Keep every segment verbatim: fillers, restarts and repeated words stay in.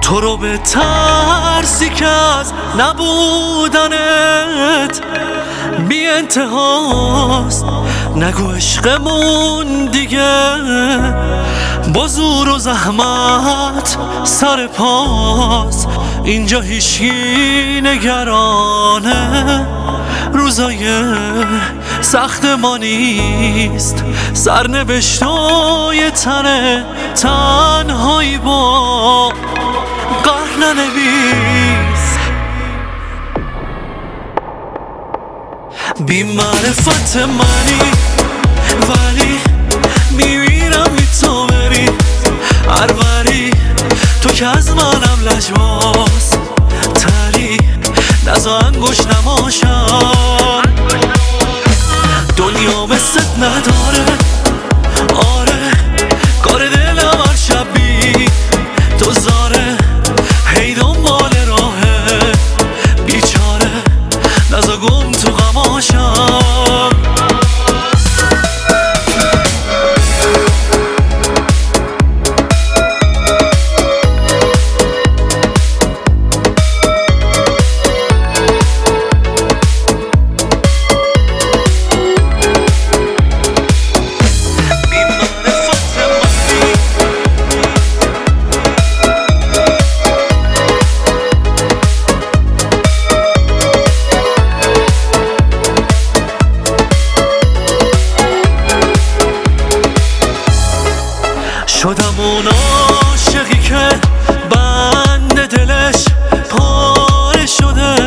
تو رو به ترسی که از نبودنت بی انتهاست. نگو عشقمون دیگه با زور و زحمت سر پاس. اینجا هیچکی نگرانه روزای سخت ما نیست. سرنوشتای تنه تنهایی با قهر ننویس. بی معرفت منی ولی میمیرم بی تو بری هر وری. تو که از منم لجباز تری نزا انگوش نماشم. دنیا مثلت نداره آره کار دلم هر شب بی تو زاره. هی دنبال راهه بیچاره نزا گم تو غماشم. شدم اون عاشقی که بند دلش پاره شده.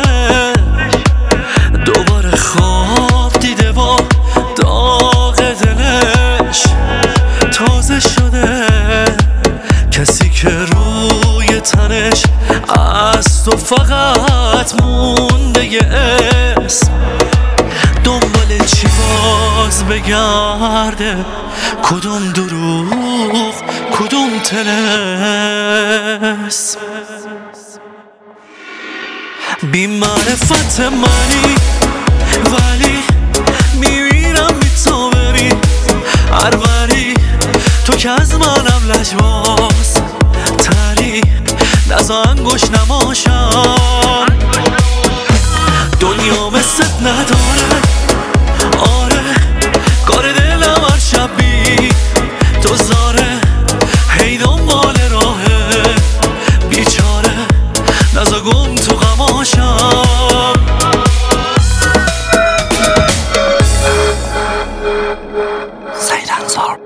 دوباره خواب دیده و داغ دلش تازه شده. کسی که روی تنش از تو فقط مونده یه اسم. دنبال چی باز بگرده کدوم دروغ کدوم طلسم. بی معرفت منی ولی میمیرم بی تو بری هر وری. تو که از منم لجباز تری نزا انگوش نماشم. دنیا مثلت نداره آره کار دلم هر شب بی تو زاره. هی دنبال راهه بیچاره نزا گم تو غماشم. سعید انصار